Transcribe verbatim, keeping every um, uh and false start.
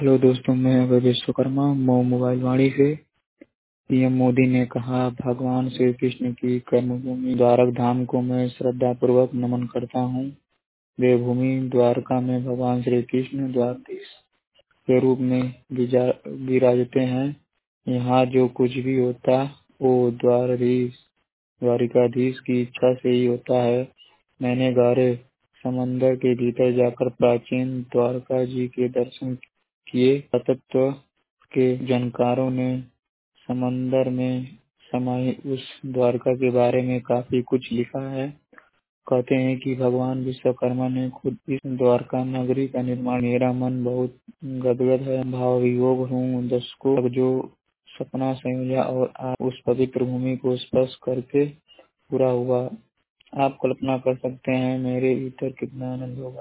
Hello दोस्तों, मैं अभय विश्वकर्मा मो मोबाइल वाणी से। पीएम मोदी ने कहा, भगवान श्री कृष्ण की कर्मभूमि द्वारक धाम को मैं श्रद्धापूर्वक नमन करता हूँ। देवभूमि द्वारका में भगवान श्री कृष्ण द्वारधीश के रूप में विजा- विराजते हैं। यहाँ जो कुछ भी होता वो द्वारधीश द्वारिकाधीश की इच्छा से ही होता है। मैंने गहरे समंदर के भीतर जाकर प्राचीन द्वारका जी के दर्शन किए। तत्व के जानकारों ने समंदर में समाहित उस द्वारका के बारे में काफी कुछ लिखा है। कहते हैं कि भगवान विश्वकर्मा ने खुद इस द्वारका नगरी का निर्माण। मेरा मन बहुत गदगद है, भाव विभोर हूँ। दशकों तक जो सपना संयोजा और आज उस पवित्र भूमि को स्पर्श करके पूरा हुआ। आप कल्पना कर सकते हैं मेरे भीतर कितना आनंद होगा।